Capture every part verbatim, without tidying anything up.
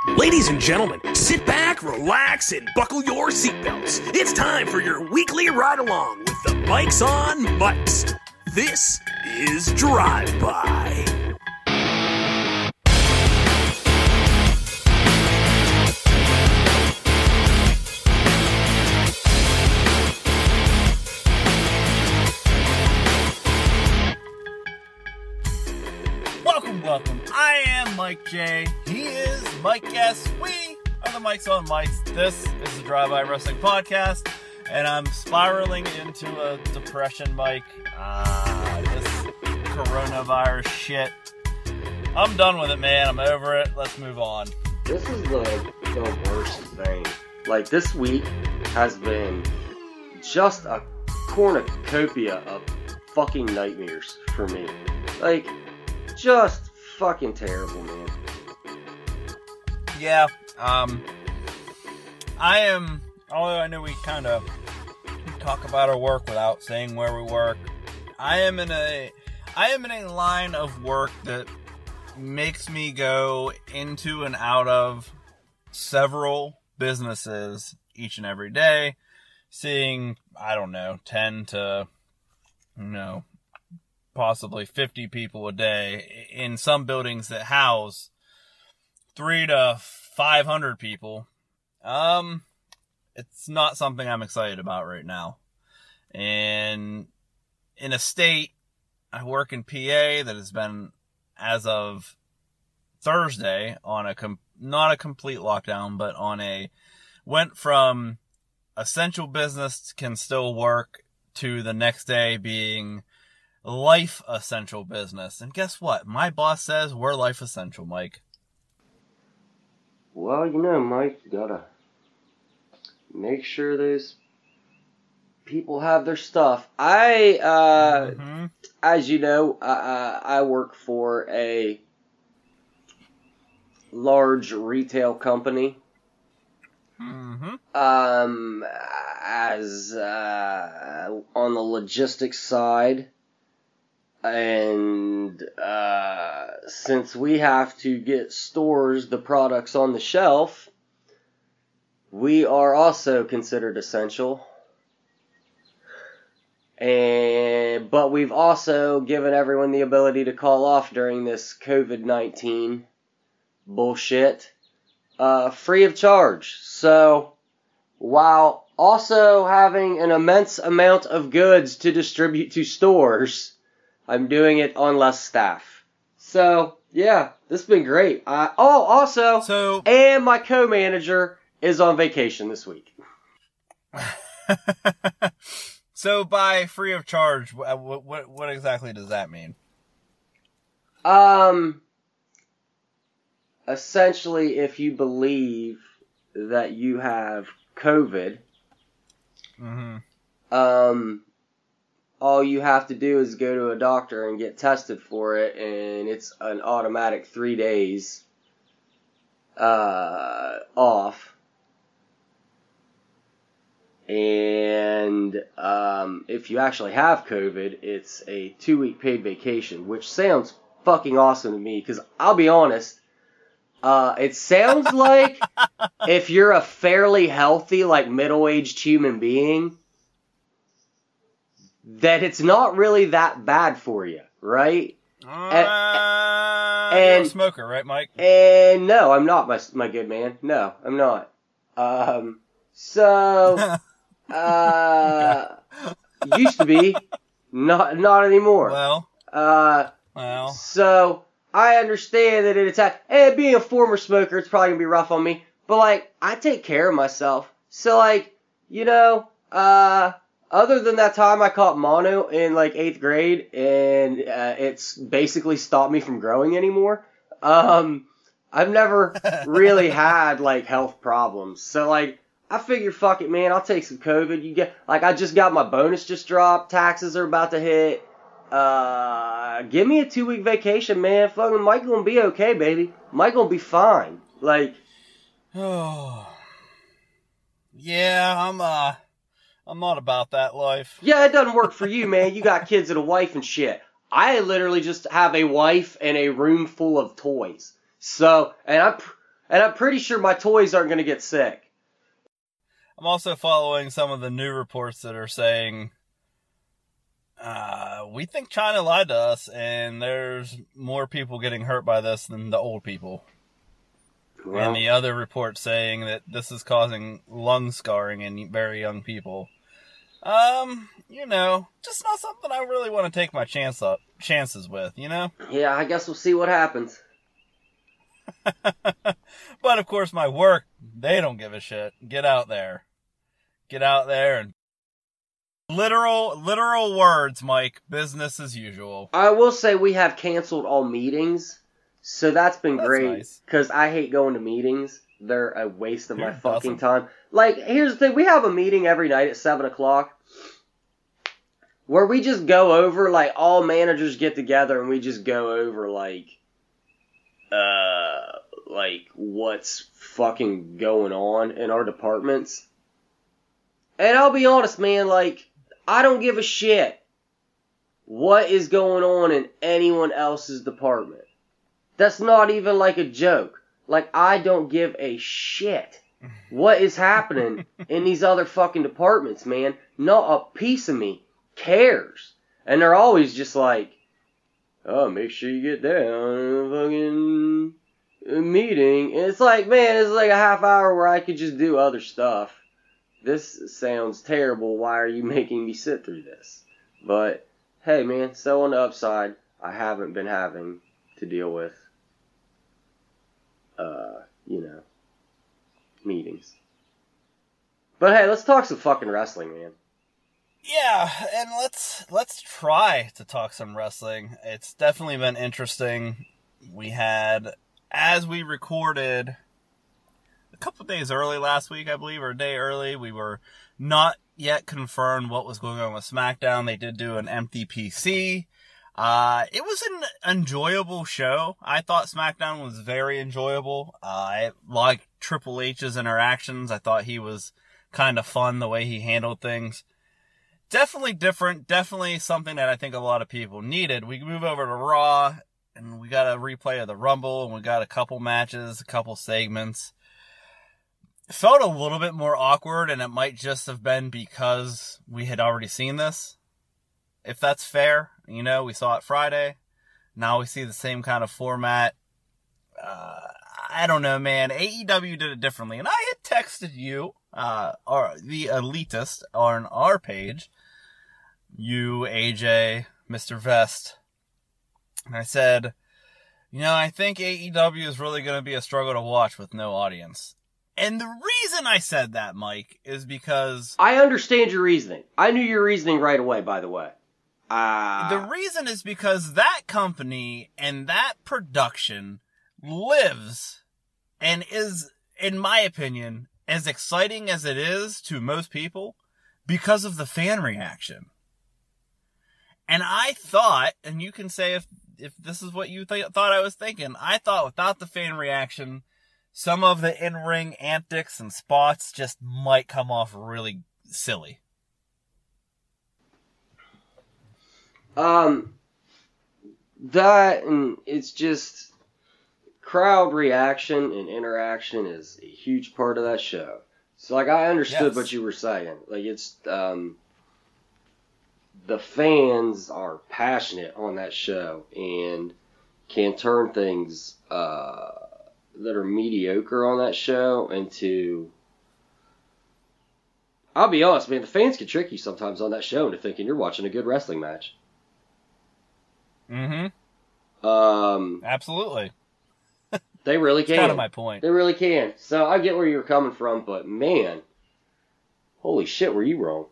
Ladies and gentlemen, sit back, relax, and buckle your seatbelts. It's time for your weekly ride-along with the Bikes on Mics. This is Drive-By. Welcome, welcome. I am Mike J. He is Mike S. We are the Mikes on Mics. This is the Drive-By Wrestling Podcast, and I'm spiraling into a depression, Mike. Ah, this coronavirus shit. I'm done with it, man. I'm over it. Let's move on. This is the, the worst thing. Like, this week has been just a cornucopia of fucking nightmares for me. Like, just fucking terrible, man. Yeah, um, I am, although I know we kind of talk about our work without saying where we work, I am in a, I am in a line of work that makes me go into and out of several businesses each and every day, seeing, I don't know, ten to, you know, possibly fifty people a day in some buildings that house three to five hundred people. Um, it's not something I'm excited about right now. And in a state, I work in P A that has been, as of Thursday, on a, com- not a complete lockdown, but on a, went from essential business can still work to the next day being life essential business. And guess what? My boss says we're life essential, Mike. Well, you know, Mike, you gotta make sure those people have their stuff. I, uh, mm-hmm. as you know, uh, I work for a large retail company. Mm-hmm. Um, as, uh, on the logistics side. And uh, since we have to get stores the products on the shelf, we are also considered essential. And but we've also given everyone the ability to call off during this covid nineteen bullshit uh, free of charge. So while also having an immense amount of goods to distribute to stores, I'm doing it on less staff. So, yeah, this has been great. Uh, oh, also, so, and my co-manager is on vacation this week. So, by free of charge, what, what what exactly does that mean? Um, essentially, if you believe that you have COVID, mm-hmm. um... all you have to do is go to a doctor and get tested for it, and it's an automatic three days uh, off. And um, if you actually have COVID, it's a two-week paid vacation, which sounds fucking awesome to me, because I'll be honest, uh, it sounds like if you're a fairly healthy, like, middle-aged human being, that it's not really that bad for you, right? Uh, and, you're and a smoker, right, Mike? And no, I'm not, my my good man. No, I'm not. Um, so, uh, used to be, not not anymore. Well, uh, well. So I understand that it's and being a former smoker, it's probably gonna be rough on me. But like, I take care of myself. So like, you know, uh. Other than that time I caught mono in like eighth grade, and uh, it's basically stopped me from growing anymore. Um, I've never really had like health problems, so like I figure, fuck it, man, I'll take some COVID. You get like I just got my bonus just dropped, taxes are about to hit. Uh, give me a two week vacation, man. Fucking Mike gonna be okay, baby. Mike gonna be fine. Like, oh, yeah, I'm uh. I'm not about that life. Yeah, it doesn't work for you, man. You got kids and a wife and shit. I literally just have a wife and a room full of toys. So, and I, And I'm pretty sure my toys aren't going to get sick. I'm also following some of the new reports that are saying, uh, we think China lied to us, and there's more people getting hurt by this than the old people. Well, and the other report saying that this is causing lung scarring in very young people. Um, you know, just not something I really want to take my chance up, chances with, you know? Yeah, I guess we'll see what happens. But of course my work, they don't give a shit. Get out there. Get out there and literal, literal words, Mike. Business as usual. I will say we have canceled all meetings, so that's been that's great. Nice. Because I hate going to meetings. They're a waste of Who my fucking doesn't? time. Like, here's the thing. We have a meeting every night at seven o'clock where we just go over, like, all managers get together and we just go over, like, uh, like, what's fucking going on in our departments. And I'll be honest, man, like, I don't give a shit what is going on in anyone else's department. That's not even like a joke. Like, I don't give a shit what is happening in these other fucking departments, man. Not a piece of me cares. And they're always just like, oh, make sure you get down in the fucking meeting. And it's like, man, it's like a half hour where I could just do other stuff. This sounds terrible. Why are you making me sit through this? But, hey, man, so on the upside, I haven't been having to deal with, uh, you know, meetings. But hey, let's talk some fucking wrestling, man. Yeah, and let's let's try to talk some wrestling. It's definitely been interesting. We had, as we recorded a couple of days early last week, I believe, or a day early, we were not yet confirmed what was going on with SmackDown. They did do an empty P C. Uh, it was an enjoyable show. I thought SmackDown was very enjoyable. Uh, I liked Triple H's interactions. I thought he was kind of fun the way he handled things. Definitely different. Definitely something that I think a lot of people needed. We move over to Raw, and we got a replay of the Rumble, and we got a couple matches, a couple segments. It felt a little bit more awkward, and it might just have been because we had already seen this. If that's fair, you know, we saw it Friday. Now we see the same kind of format. Uh, I don't know, man. A E W did it differently. And I had texted you, uh, or the elitist on our page, you, A J, Mister Vest. And I said, you know, I think A E W is really going to be a struggle to watch with no audience. And the reason I said that, Mike, is because... I understand your reasoning. I knew your reasoning right away, by the way. Uh... The reason is because that company and that production lives and is, in my opinion, as exciting as it is to most people because of the fan reaction. And I thought, and you can say if, if this is what you th- thought I was thinking, I thought without the fan reaction, some of the in-ring antics and spots just might come off really silly. Um, that, and it's just, crowd reaction and interaction is a huge part of that show. So, like, I understood Yes. what you were saying. Like, it's, um, the fans are passionate on that show and can turn things, uh, that are mediocre on that show into... I'll be honest, man, the fans can trick you sometimes on that show into thinking you're watching a good wrestling match. Mm-hmm. Um, Absolutely. They really can. That's kind of my point. They really can. So I get where you're coming from, but man, holy shit, were you wrong?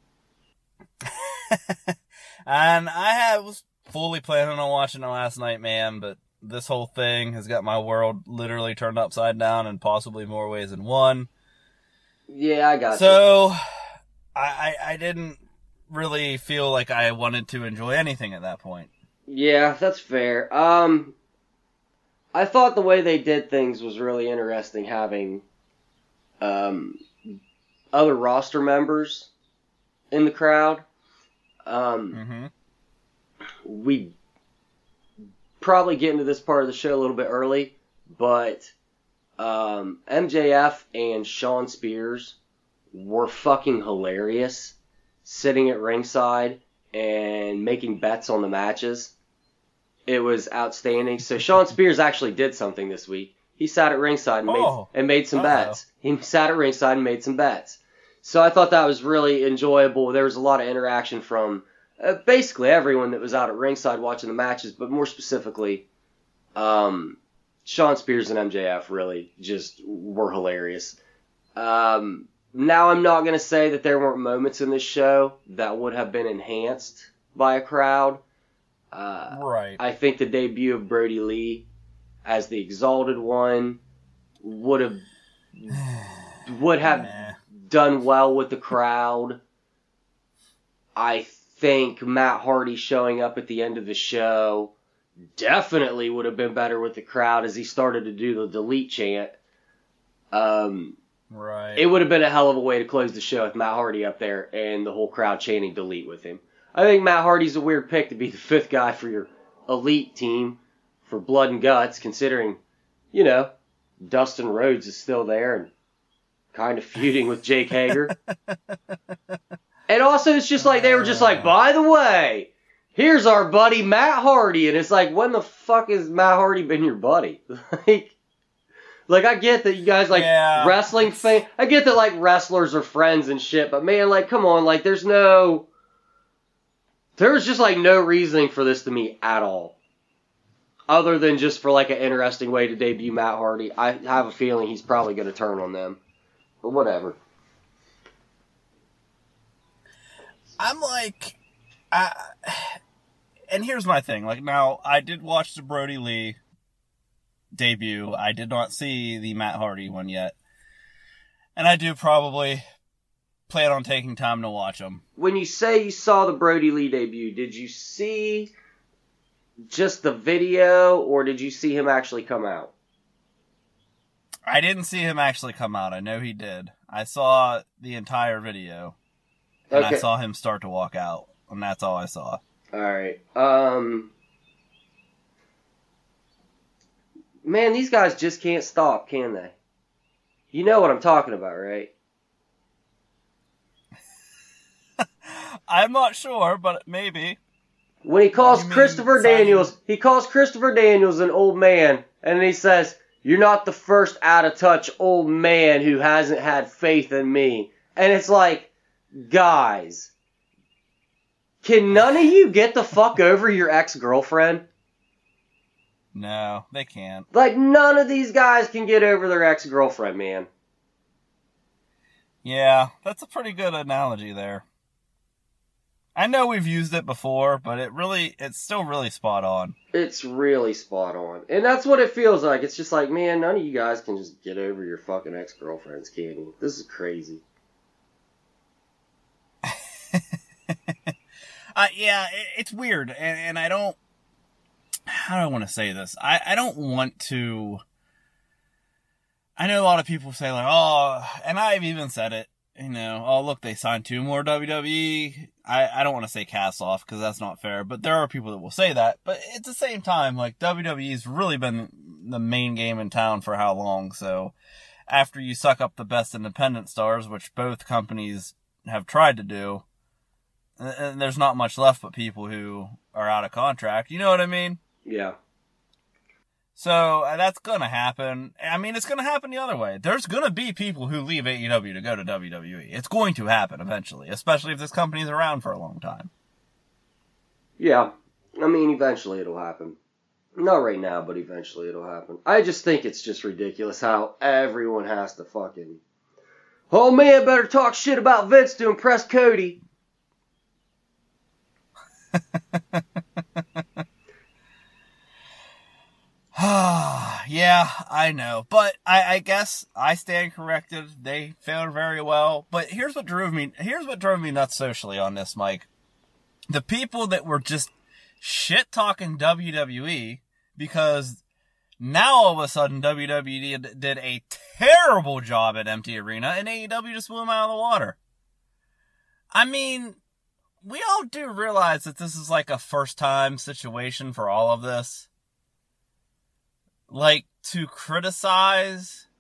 And I had, was fully planning on watching it last night, man, but this whole thing has got my world literally turned upside down in possibly more ways than one. Yeah, I got so, you. I, I I didn't really feel like I wanted to enjoy anything at that point. Yeah, that's fair. Um, I thought the way they did things was really interesting, having um, other roster members in the crowd. Um, mm-hmm. We probably get into this part of the show a little bit early, but Um, M J F and Shawn Spears were fucking hilarious, sitting at ringside and making bets on the matches. It was outstanding. So Shawn Spears actually did something this week. He sat at ringside and made, Oh. and made some Uh-oh. bets. He sat at ringside and made some bets. So I thought that was really enjoyable. There was a lot of interaction from uh, basically everyone that was out at ringside watching the matches, but more specifically, um, Shawn Spears and M J F really just were hilarious. Um, now I'm not going to say that there weren't moments in this show that would have been enhanced by a crowd. Uh, Right. I think the debut of Brody Lee as the Exalted One would have would have Nah. done well with the crowd. I think Matt Hardy showing up at the end of the show definitely would have been better with the crowd as he started to do the delete chant. Um, Right. it would have been a hell of a way to close the show with Matt Hardy up there and the whole crowd chanting delete with him. I think Matt Hardy's a weird pick to be the fifth guy for your elite team for Blood and Guts, considering, you know, Dustin Rhodes is still there and kind of feuding with Jake Hager. And also, it's just like, they were just like, by the way, here's our buddy Matt Hardy. And it's like, when the fuck has Matt Hardy been your buddy? like, like, I get that you guys like Yeah, wrestling it's- fans. I get that like wrestlers are friends and shit, but man, like, come on, like, there's no, there was just like no reasoning for this to me at all. Other than just for like an interesting way to debut Matt Hardy. I have a feeling he's probably going to turn on them. But whatever. I'm like, I, and here's my thing. Like, now, I did watch the Brody Lee debut. I did not see the Matt Hardy one yet. And I do probably plan on taking time to watch them. When you say you saw the Brody Lee debut, did you see just the video, or did you see him actually come out? I didn't see him actually come out. I know he did. I saw the entire video. And Okay. I saw him start to walk out. And that's all I saw. Alright. Um, man, these guys just can't stop, can they? You know what I'm talking about, right? I'm not sure, but maybe. When he calls You mean Christopher Simon- Daniels, he calls Christopher Daniels an old man, and he says, "You're not the first out-of-touch old man who hasn't had faith in me." And it's like, guys, can none of you get the fuck over your ex-girlfriend? No, they can't. Like, none of these guys can get over their ex-girlfriend, man. Yeah, that's a pretty good analogy there. I know we've used it before, but it really, it's still really spot on. It's really spot on. And that's what it feels like. It's just like, man, none of you guys can just get over your fucking ex-girlfriends, can you? This is crazy. uh, yeah, it, it's weird, and, and I don't, how do I want to say this? I, I don't want to, I know a lot of people say like, oh, and I've even said it, you know, oh, look, they signed two more W W E. I, I don't want to say cast off because that's not fair, but there are people that will say that. But at the same time, like, W W E's really been the main game in town for how long? So after you suck up the best independent stars, which both companies have tried to do, and there's not much left but people who are out of contract. You know what I mean? Yeah. So uh, that's going to happen. I mean, it's going to happen the other way. There's going to be people who leave A E W to go to W W E. It's going to happen eventually, especially if this company's around for a long time. Yeah. I mean, eventually it'll happen. Not right now, but eventually it'll happen. I just think it's just ridiculous how everyone has to fucking... Oh man, better talk shit about Vince to impress Cody. Yeah, I know. But I, I guess I stand corrected. They fared very well. But here's what drove me here's what drove me nuts socially on this, Mike. The people that were just shit talking W W E because now all of a sudden W W E did, did a terrible job at Empty Arena and A E W just blew them out of the water. I mean, we all do realize that this is like a first time situation for all of this. Like, to criticize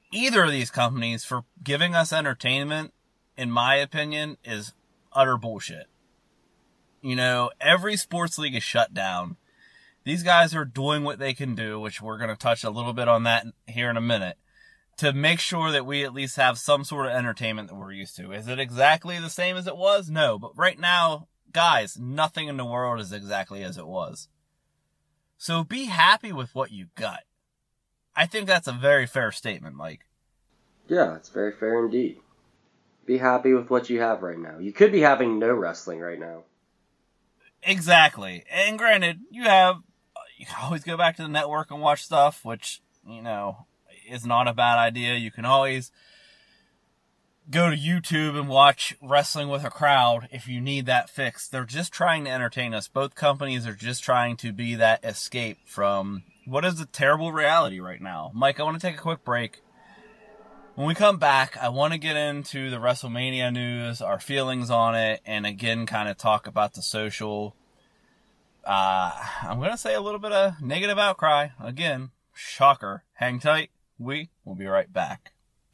either of these companies for giving us entertainment, in my opinion, is utter bullshit. You know, every sports league is shut down. These guys are doing what they can do, which we're going to touch a little bit on that here in a minute, to make sure that we at least have some sort of entertainment that we're used to. Is it exactly the same as it was? No, but right now, guys, nothing in the world is exactly as it was. So be happy with what you got. I think that's a very fair statement, Mike. Yeah, it's very fair indeed. Be happy with what you have right now. You could be having no wrestling right now. Exactly. And granted, you have, you can always go back to the network and watch stuff, which, you know, is not a bad idea. You can always go to YouTube and watch Wrestling with a Crowd if you need that fix. They're just trying to entertain us. Both companies are just trying to be that escape from what is a terrible reality right now. Mike, I want to take a quick break. When we come back, I want to get into the WrestleMania news, our feelings on it, and again, kind of talk about the social, uh, I'm going to say a little bit of negative outcry. Again, shocker. Hang tight. We will be right back.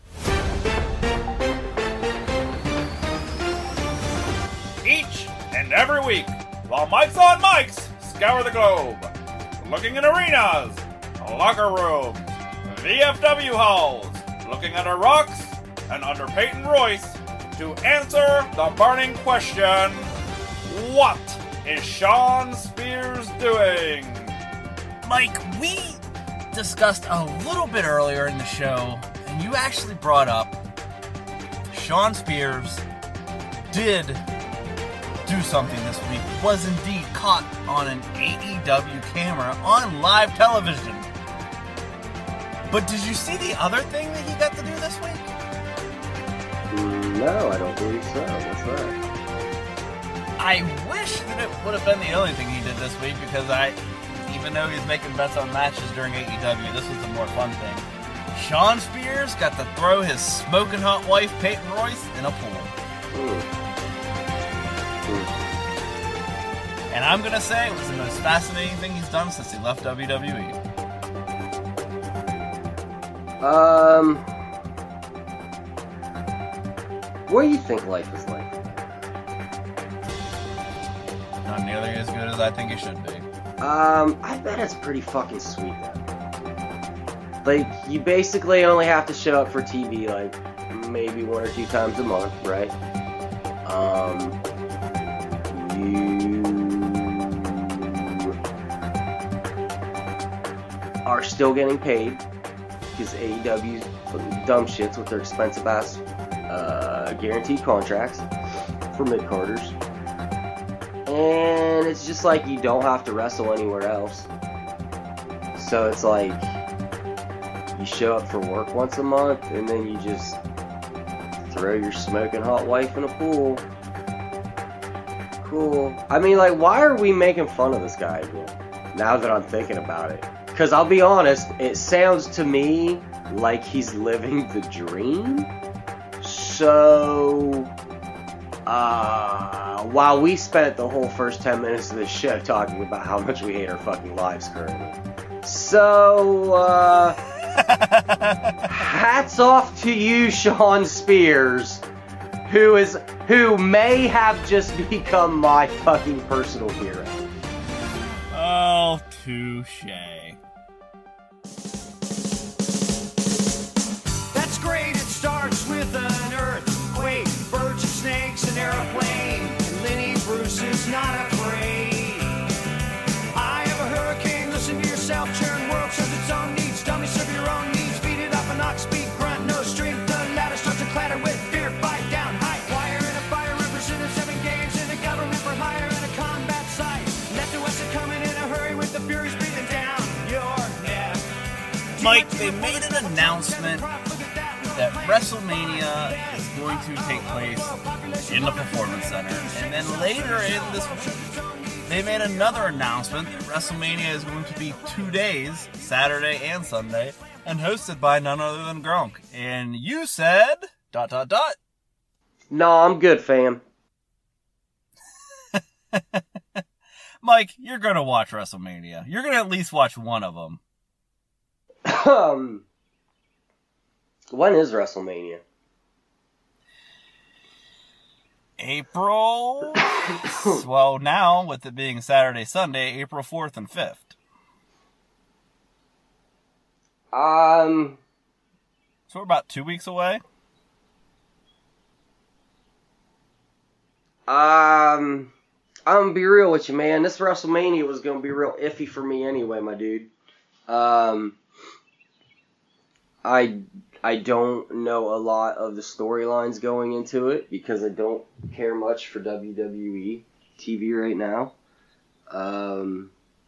Each and every week, while Mike's on Mike's scour the globe, looking in arenas, locker rooms, V F W halls, looking under rocks and under Peyton Royce to answer the burning question, what is Shawn Spears doing? Mike, we discussed a little bit earlier in the show, and you actually brought up Shawn Spears did do something this week, was indeed caught on an A E W camera on live television. But did you see the other thing that he got to do this week? No, I don't believe so. What's that? I wish that it would have been the only thing he did this week, because I, even though he's making bets on matches during A E W, this was a more fun thing. Shawn Spears got to throw his smoking hot wife, Peyton Royce, in a pool. Ooh. Ooh. And I'm going to say it was the most fascinating thing he's done since he left W W E. Um, what do you think life is like? Not nearly as good as I think it should be. Um, I bet it's pretty fucking sweet though. Like, you basically only have to show up for T V like maybe one or two times a month, right? Um, you are still getting paid. Because A E W dumb shits with their expensive ass uh, guaranteed contracts for mid-carders. And it's just like you don't have to wrestle anywhere else. So it's like you show up for work once a month and then you just throw your smoking hot wife in a pool. Cool. I mean, like, why are we making fun of this guy again? Now that I'm thinking about it. Because I'll be honest, it sounds to me like he's living the dream. So, uh, while we spent the whole first ten minutes of this show talking about how much we hate our fucking lives currently. So, uh, hats off to you, Shawn Spears, who is, who may have just become my fucking personal hero. Oh, touche. Starts with an earthquake, birds and snakes, an airplane, and Lenny Bruce is not afraid. I have a hurricane, listen to yourself, churn world serves its own needs, dummy serve your own needs, beat it up and knock, speak, grunt, no strength, the ladder starts to clatter with fear, fight down, high wire in a fire, representing seven games in a government for hire in a combat site, left to west are coming in a hurry with the furies breathing down your neck. Mike, they made an announcement that WrestleMania is going to take place in the Performance Center. And then later in this week, they made another announcement that WrestleMania is going to be two days, Saturday and Sunday, and hosted by none other than Gronk. And you said, dot, dot, dot. No, I'm good, fam. Mike, you're going to watch WrestleMania. You're going to at least watch one of them. Um... When is WrestleMania? April. Well, now with it being Saturday, Sunday, April fourth and fifth. Um. So we're about two weeks away. Um. I'm gonna be real with you, man. This WrestleMania was gonna be real iffy for me anyway, my dude. Um. I I don't know a lot of the storylines going into it because I don't care much for W W E T V right now. Um,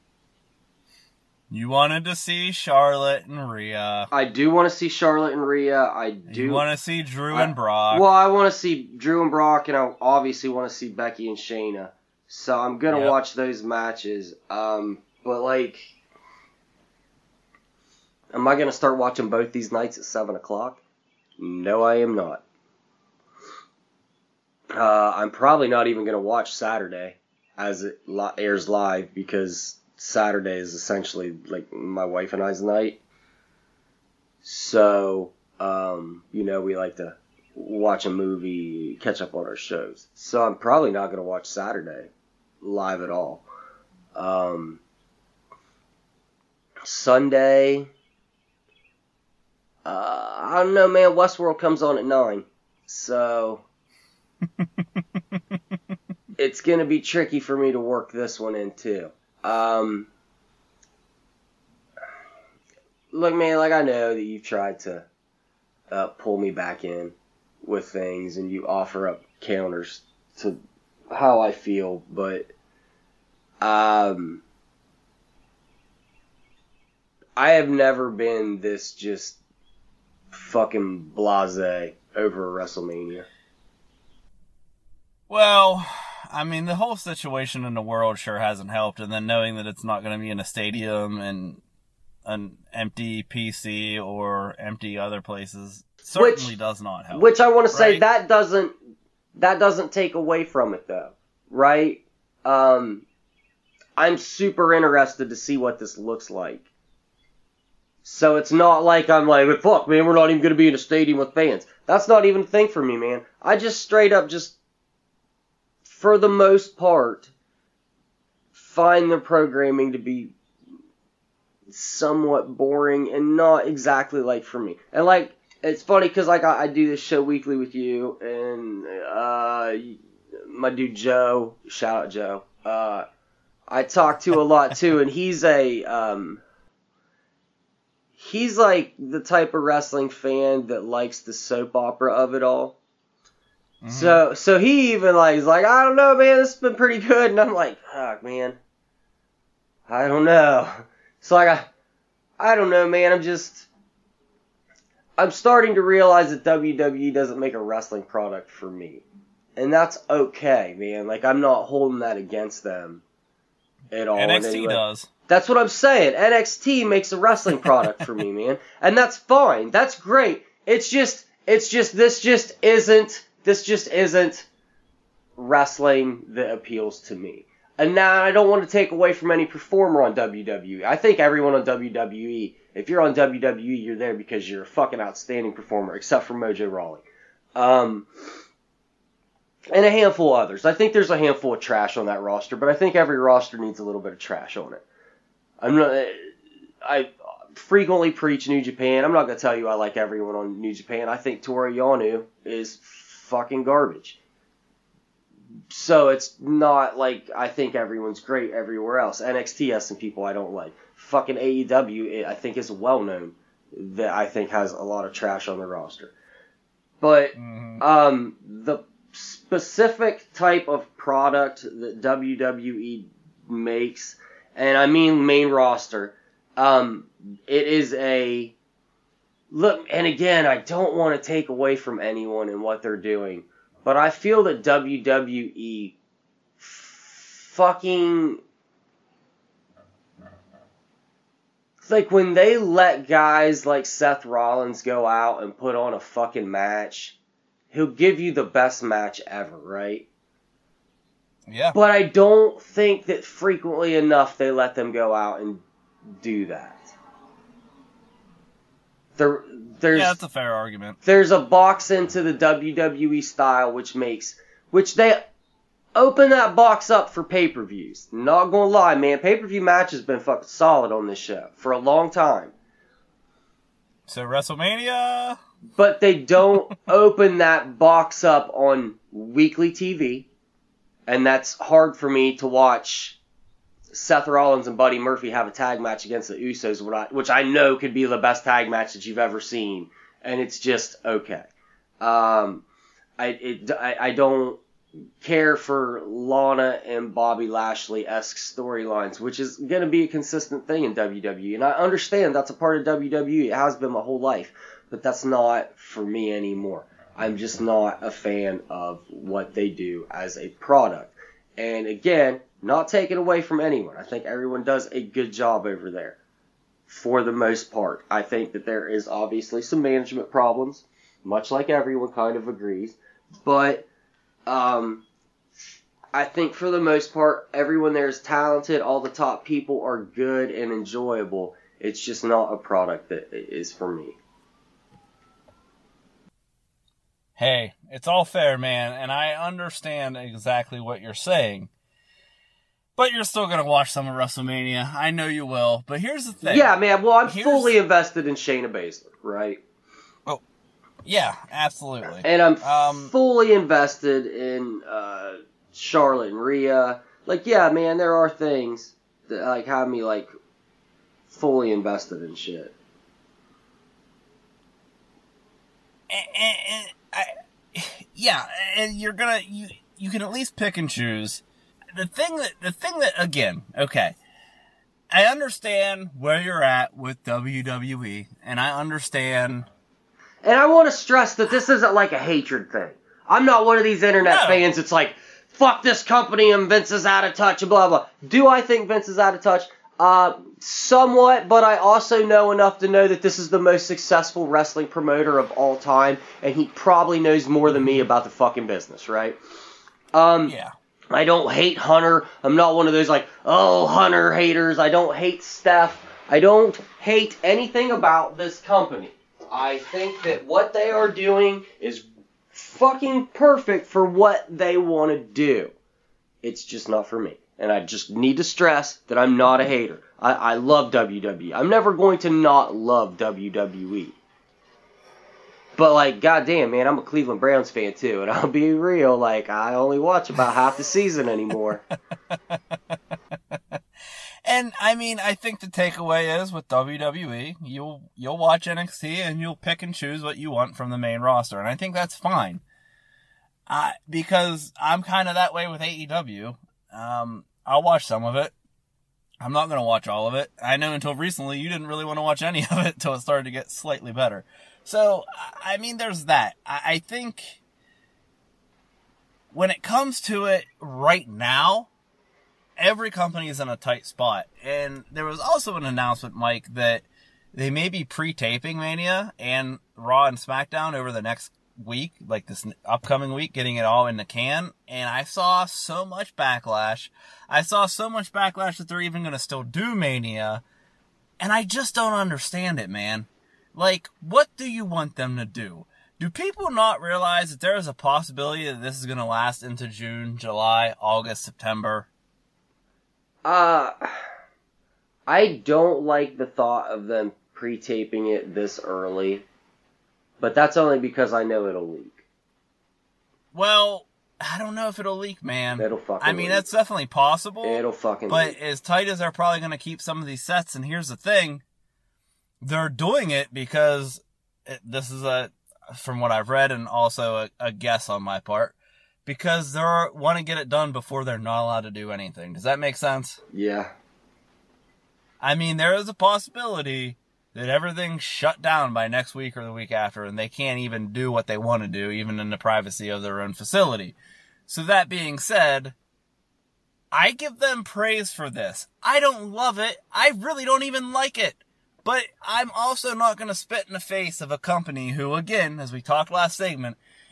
you wanted to see Charlotte and Rhea. I do want to see Charlotte and Rhea. I do. You want to see Drew I, and Brock. Well, I want to see Drew and Brock, and I obviously want to see Becky and Shayna. So I'm gonna Yep. watch those matches. Um, but like. Am I going to start watching both these nights at seven o'clock? No, I am not. Uh, I'm probably not even going to watch Saturday as it li- airs live because Saturday is essentially like my wife and I's night. So, um, you know, we like to watch a movie, catch up on our shows. So I'm probably not going to watch Saturday live at all. Um, Sunday... Uh, I don't know, man. Westworld comes on at nine, so it's gonna be tricky for me to work this one in too. Um, look, man, like I know that you've tried to uh, pull me back in with things, and you offer up counters to how I feel, but um, I have never been this just fucking blasé over WrestleMania. Well, I mean, the whole situation in the world sure hasn't helped, and then knowing that it's not going to be in a stadium and an empty P C or empty other places certainly Which- does not help. Which I want to say Right. that doesn't that doesn't take away from it though, right? Um, I'm super interested to see what this looks like. So it's not like I'm like, fuck, man, we're not even going to be in a stadium with fans. That's not even a thing for me, man. I just straight up just, for the most part, find the programming to be somewhat boring and not exactly like for me. And like, it's funny because like I, I do this show weekly with you and uh, my dude Joe, shout out Joe, uh, I talk to a lot too, and he's a... Um, He's like the type of wrestling fan that likes the soap opera of it all. Mm-hmm. So so he even like, he's like, I don't know, man, this has been pretty good. And I'm like, fuck, man. I don't know. So like, I, I don't know, man. I'm just, I'm starting to realize that W W E doesn't make a wrestling product for me. And that's okay, man. Like, I'm not holding that against them at all. N X T anyway. does. That's what I'm saying. N X T makes a wrestling product for me, man. And that's fine. That's great. It's just, it's just, this just isn't, this just isn't wrestling that appeals to me. And now I don't want to take away from any performer on W W E. I think everyone on W W E, if you're on W W E, you're there because you're a fucking outstanding performer, except for Mojo Rawley. Um, and a handful of others. I think there's a handful of trash on that roster, but I think every roster needs a little bit of trash on it. I'm not, I frequently preach New Japan. I'm not going to tell you I like everyone on New Japan. I think Toru Yano is fucking garbage. So it's not like I think everyone's great everywhere else. N X T has some people I don't like. Fucking A E W, I think, is well known that I think has a lot of trash on the roster. But mm-hmm. um, the specific type of product that W W E makes, and I mean main roster, um, it is a... Look, and again, I don't want to take away from anyone and what they're doing, but I feel that W W E fucking... Like, when they let guys like Seth Rollins go out and put on a fucking match, he'll give you the best match ever, right? Yeah. But I don't think that frequently enough they let them go out and do that. The there's yeah, that's a fair argument. There's a box into the W W E style, which makes which they open that box up for pay-per-views. Not gonna lie, man, pay-per-view match has been fucking solid on this show for a long time. So WrestleMania, but they don't open that box up on weekly T V, and that's hard for me to watch Seth Rollins and Buddy Murphy have a tag match against the Usos, which I know could be the best tag match that you've ever seen, and it's just okay. Um, I it, I, I don't care for Lana and Bobby Lashley-esque storylines, which is going to be a consistent thing in W W E, and I understand that's a part of W W E. It has been my whole life, but that's not for me anymore. I'm just not a fan of what they do as a product. And again, not taken away from anyone. I think everyone does a good job over there for the most part. I think that there is obviously some management problems, much like everyone kind of agrees. But um, I think for the most part, everyone there is talented. All the top people are good and enjoyable. It's just not a product that is for me. Hey, it's all fair, man, and I understand exactly what you're saying. But you're still going to watch some of WrestleMania. I know you will. But here's the thing. Yeah, man. Well, I'm here's... fully invested in Shayna Baszler, right? Oh, yeah, absolutely. And I'm um, fully invested in uh, Charlotte and Rhea. Like, yeah, man, there are things that like have me like fully invested in shit. And, and, and I, yeah, and you're gonna you you can at least pick and choose. The thing that, the thing that, again, okay, I understand where you're at with W W E, and I understand... And I want to stress that this isn't like a hatred thing. I'm not one of these internet no. fans that's like, fuck this company and Vince is out of touch and blah, blah. Do I think Vince is out of touch? Uh, somewhat, but I also know enough to know that this is the most successful wrestling promoter of all time, and he probably knows more than me about the fucking business, right? Um, yeah. I don't hate Hunter. I'm not one of those like, oh, Hunter haters. I don't hate Steph. I don't hate anything about this company. I think that what they are doing is fucking perfect for what they want to do. It's just not for me. And I just need to stress that I'm not a hater. I, I love W W E. I'm never going to not love W W E. But, like, goddamn, man, I'm a Cleveland Browns fan, too. And I'll be real, like, I only watch about half the season anymore. And, I mean, I think the takeaway is, with W W E, you'll you'll watch N X T and you'll pick and choose what you want from the main roster. And I think that's fine. Uh, because I'm kind of that way with A E W. Um, I'll watch some of it. I'm not going to watch all of it. I know until recently you didn't really want to watch any of it until it started to get slightly better. So, I mean, there's that. I think when it comes to it right now, every company is in a tight spot. And there was also an announcement, Mike, that they may be pre-taping Mania and Raw and SmackDown over the next week, like this upcoming week, getting it all in the can. And I saw so much backlash. I saw so much backlash that they're even going to still do Mania. And I just don't understand it, man. Like, what do you want them to do? Do people not realize that there is a possibility that this is going to last into June, July, August, September? Uh, I don't like the thought of them pre-taping it this early. But that's only because I know it'll leak. Well, I don't know if it'll leak, man. It'll fucking I mean, leak. That's definitely possible. It'll fucking But leak. as tight as they're probably going to keep some of these sets, and here's the thing. They're doing it because it, this is a, from what I've read, and also a, a guess on my part, because they want to get it done before they're not allowed to do anything. Does that make sense? Yeah. I mean, there is a possibility that everything's shut down by next week or the week after, and they can't even do what they want to do, even in the privacy of their own facility. So that being said, I give them praise for this. I don't love it. I really don't even like it. But I'm also not going to spit in the face of a company who, again, as we talked last segment,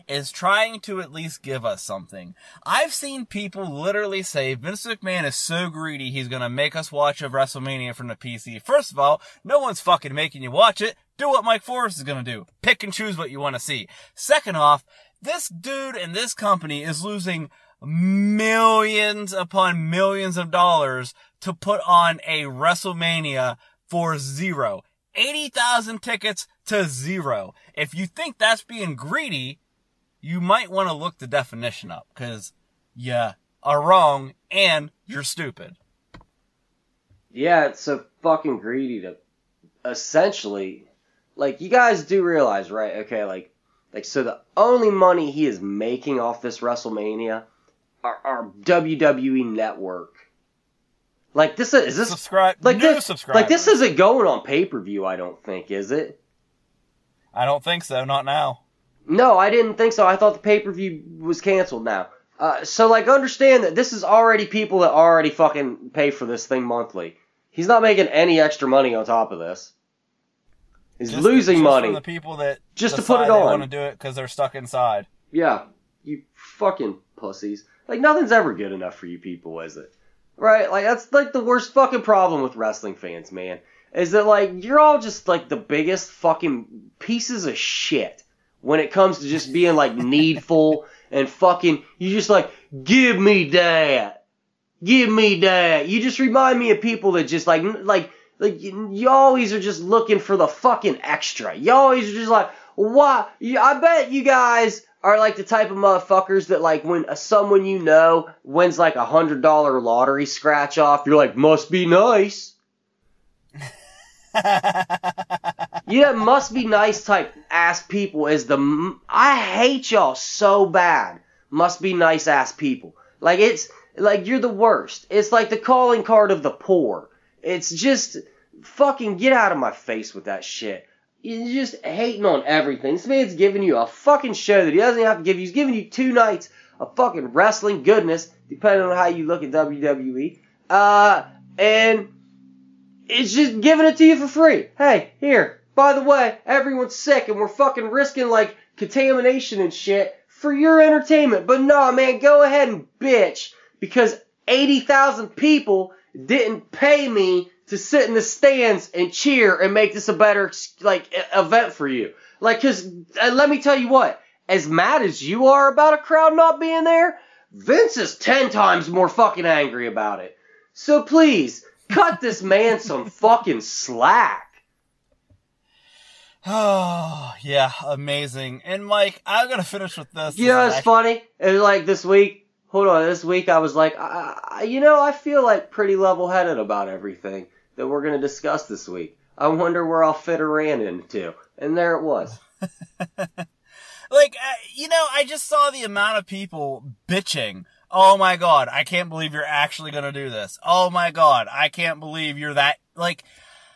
is trying to at least give us something. I've seen people literally say Vince McMahon is so greedy he's gonna make us watch a WrestleMania from the P C. First of all, no one's fucking making you watch it. Do what Mike Forrest is gonna do. Pick and choose what you want to see. Second off, this dude and this company is losing millions upon millions of dollars to put on a WrestleMania for zero. eighty thousand tickets to zero. If you think that's being greedy, you might want to look the definition up, because you are wrong and you're stupid. Yeah, it's so fucking greedy to essentially, like, you guys do realize, right? Okay, like, like so the only money he is making off this WrestleMania are, are W W E Network. Like, this is, is this, Subscribe, like new this, subscribers. like this isn't going on pay-per-view, I don't think, is it? I don't think so, not now. No, I didn't think so. I thought the pay-per-view was canceled now. Uh, so, like, understand that this is already people that already fucking pay for this thing monthly. He's not making any extra money on top of this. He's Just, losing just money. from the people that Just to put it decide they on. want to do it because they're stuck inside. Yeah, you fucking pussies. Like, nothing's ever good enough for you people, is it? Right? Like, that's, like, the worst fucking problem with wrestling fans, man. Is that, like, you're all just, like, the biggest fucking pieces of shit when it comes to just being, like, needful and fucking, you just, like, give me that. Give me that. You just remind me of people that just, like, like, like, you, you always are just looking for the fucking extra. You always are just like, why? You, I bet you guys are like the type of motherfuckers that, like, when uh, someone you know wins like a hundred dollar lottery scratch off, you're like, must be nice. Yeah, must be nice type ass people is the, I hate y'all so bad. Must be nice ass people. Like, it's, like, you're the worst. It's like the calling card of the poor. It's just, fucking get out of my face with that shit. You're just hating on everything. This man's giving you a fucking show that he doesn't have to give you. He's giving you two nights of fucking wrestling goodness, depending on how you look at W W E. Uh, and it's just giving it to you for free. Hey, here, by the way, everyone's sick and we're fucking risking, like, contamination and shit for your entertainment. But no, man, go ahead and bitch, because eighty thousand people didn't pay me to sit in the stands and cheer and make this a better, like, event for you. Like, cause, uh, let me tell you what, as mad as you are about a crowd not being there, Vince is ten times more fucking angry about it. So please, cut this man some fucking slack. Oh, yeah, amazing. And Mike, I'm gonna finish with this. You know, This it's is funny. It was like this week, hold on, this week I was like, I, I, you know, I feel like pretty level-headed about everything that we're going to discuss this week. I wonder where I'll fit a rant into. And there it was. Like, uh, you know, I just saw the amount of people bitching. Oh my god, I can't believe you're actually gonna do this. Oh my god, I can't believe you're that, like,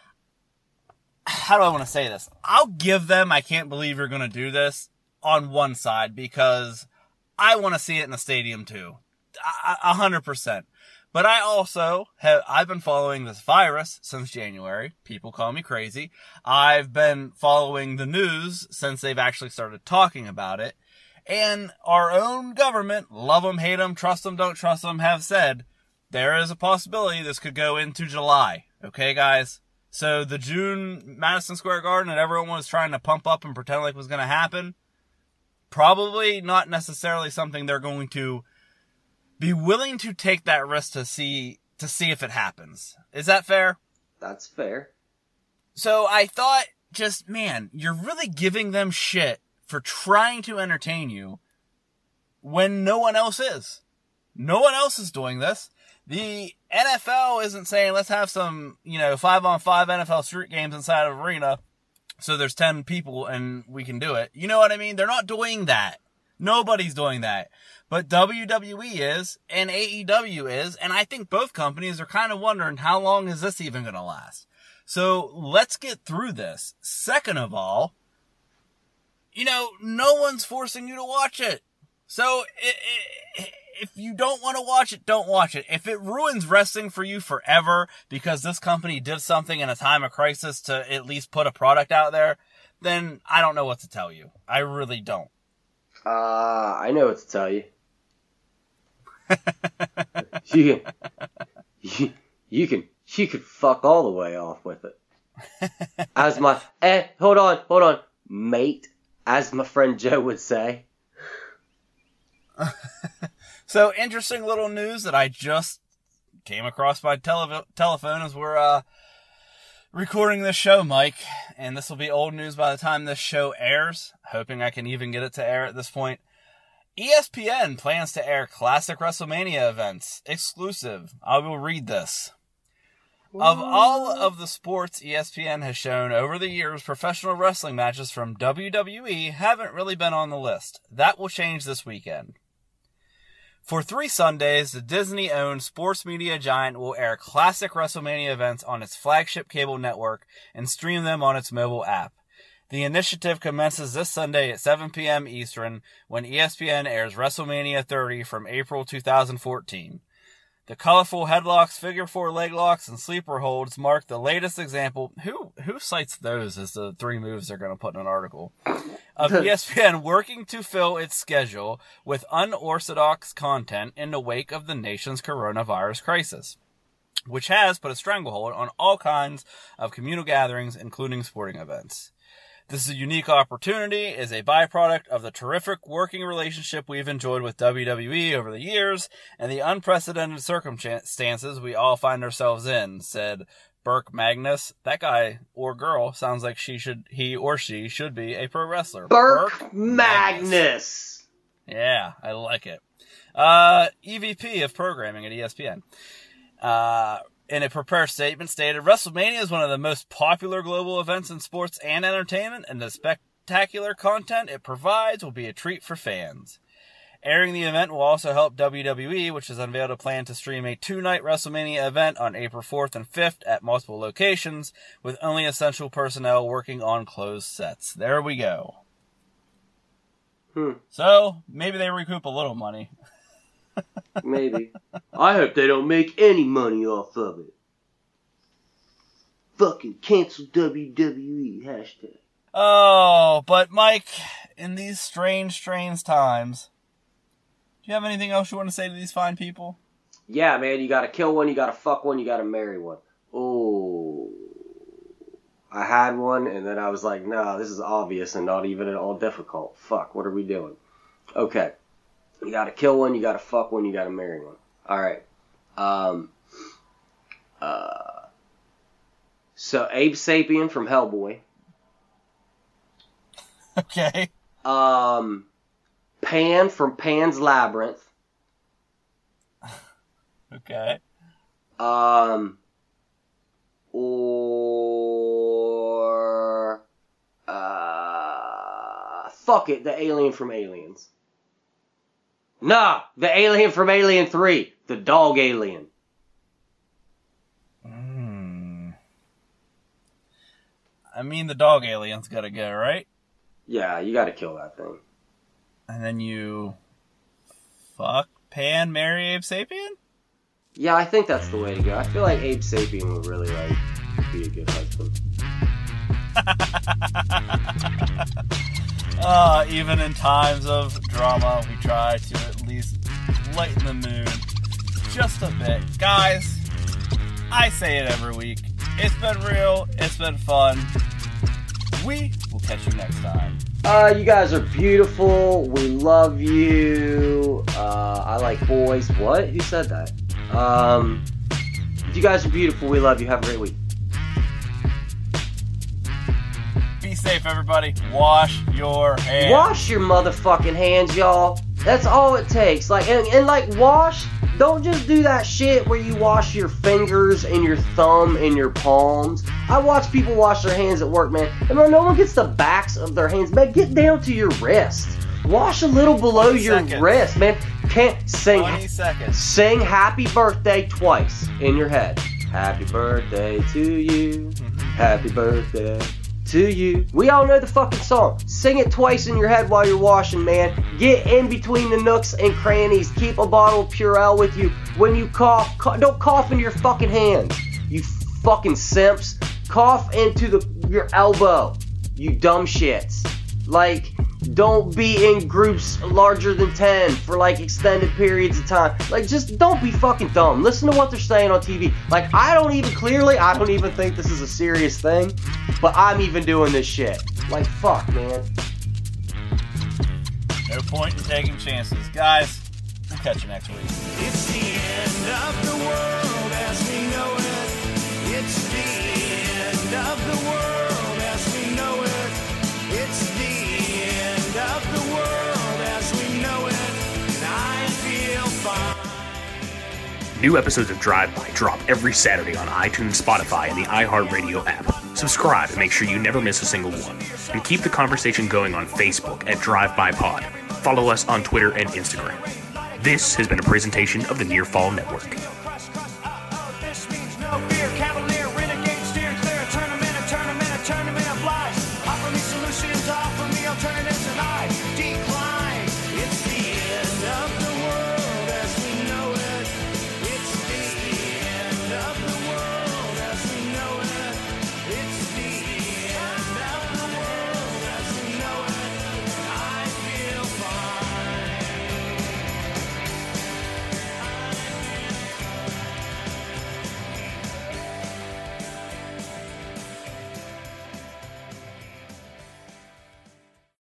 how do I want to say this? I'll give them, I can't believe you're gonna do this on one side, because I want to see it in the stadium too. A hundred percent. But I also have, I've been following this virus since January. People call me crazy. I've been following the news since they've actually started talking about it. And our own government, love them, hate them, trust them, don't trust them, have said there is a possibility this could go into July. Okay, guys? So the June Madison Square Garden that everyone was trying to pump up and pretend like was going to happen, probably not necessarily something they're going to be willing to take that risk to see to see if it happens. Is that fair? That's fair. So I thought, just, man, you're really giving them shit for trying to entertain you when no one else is. No one else is doing this. The N F L isn't saying, let's have some, you know, five-on-five N F L street games inside of an arena so there's ten people and we can do it. You know what I mean? They're not doing that. Nobody's doing that. But W W E is, and A E W is, and I think both companies are kind of wondering, how long is this even going to last? So let's get through this. Second of all, you know, no one's forcing you to watch it. So it, it, if you don't want to watch it, don't watch it. If it ruins wrestling for you forever because this company did something in a time of crisis to at least put a product out there, then I don't know what to tell you. I really don't. Uh, I know what to tell you. you, can, you, you can, you can fuck all the way off with it. As my, eh, hold on, hold on, mate, as my friend Joe would say. So, interesting little news that I just came across by tele- telephone as we're, uh, recording this show, Mike, and this will be old news by the time this show airs, hoping I can even get it to air at this point. E S P N plans to air classic WrestleMania events, exclusive. I will read this. Of all of the sports E S P N has shown over the years, professional wrestling matches from W W E haven't really been on the list. That will change this weekend. For three Sundays, the Disney-owned sports media giant will air classic WrestleMania events on its flagship cable network and stream them on its mobile app. The initiative commences this Sunday at seven p.m. Eastern when E S P N airs WrestleMania thirty from April two thousand fourteen. The colorful headlocks, figure four leg locks, and sleeper holds mark the latest example. Who who cites those as the three moves they're going to put in an article? Of E S P N working to fill its schedule with unorthodox content in the wake of the nation's coronavirus crisis, which has put a stranglehold on all kinds of communal gatherings, including sporting events. This is a unique opportunity, is a byproduct of the terrific working relationship we've enjoyed with W W E over the years and the unprecedented circumstances we all find ourselves in, said Burke Magnus. That guy or girl sounds like she should, he or she should be a pro wrestler. Burke, Burke Magnus. Magnus. Yeah, I like it. Uh, E V P of programming at E S P N. Uh, In a prepared statement stated, WrestleMania is one of the most popular global events in sports and entertainment, and the spectacular content it provides will be a treat for fans. Airing the event will also help W W E, which has unveiled a plan to stream a two-night WrestleMania event on April fourth and fifth at multiple locations, with only essential personnel working on closed sets. There we go. Hmm. So, maybe they recoup a little money. Maybe. I hope they don't make any money off of it. Fucking cancel W W E, hashtag. Oh, but Mike, in these strange, strange times, do you have anything else you want to say to these fine people? Yeah, man, you gotta kill one, you gotta fuck one, you gotta marry one. Oh. I had one, and then I was like, nah, this is obvious and not even at all difficult. Fuck, what are we doing? Okay. You gotta kill one, you gotta fuck one, you gotta marry one. Alright. Um, uh, so, Abe Sapien from Hellboy. Okay. Um, Pan from Pan's Labyrinth. Okay. Um, or, uh, fuck it, the alien from Aliens. Nah, the alien from Alien three. The dog alien. Mm. I mean, the dog alien's gotta go, right? Yeah, you gotta kill that thing. And then you fuck Pan, marry Abe Sapien? Yeah, I think that's the way to go. I feel like Abe Sapien would really, like, be a good husband. Uh, even in times of drama, we try to at least lighten the mood just a bit. Guys, I say it every week. It's been real. It's been fun. We will catch you next time. Uh, you guys are beautiful. We love you. Uh, I like boys. What? Who said that? Um, you guys are beautiful. We love you. Have a great week. Be safe, everybody. Wash your hands. Wash your motherfucking hands, y'all. That's all it takes. Like, and, and like, wash. Don't just do that shit where you wash your fingers and your thumb and your palms. I watch people wash their hands at work, man. And man, no one gets the backs of their hands. Man, get down to your wrist. Wash a little below your seconds. wrist, man. Can't sing. twenty seconds. Sing happy birthday twice in your head. Happy birthday to you. Happy birthday to you. We all know the fucking song. Sing it twice in your head while you're washing, man. Get in between the nooks and crannies. Keep a bottle of Purell with you. When you cough, cough don't cough into your fucking hands. You fucking simps. Cough into the your elbow. You dumb shits. Like, don't be in groups larger than ten for like extended periods of time. Like, just don't be fucking dumb. Listen to what they're saying on T V. Like, I don't even, clearly, I don't even think this is a serious thing, but I'm even doing this shit. Like, fuck, man. No point in taking chances. Guys, we'll catch you next week. It's the end of the world as we know it. It's the end of the world as we know it. It's the end of the world as we know it. And I feel fine. New episodes of Drive By drop every Saturday on iTunes, Spotify, and the iHeartRadio app. Subscribe and make sure you never miss a single one. And keep the conversation going on Facebook at Drive By Pod. Follow us on Twitter and Instagram. This has been a presentation of the Near Fall Network. This means no fear, cavalier, renegade, steer clear, tournament, a tournament, a tournament of lies. Offer me solutions, offer me alternatives, and I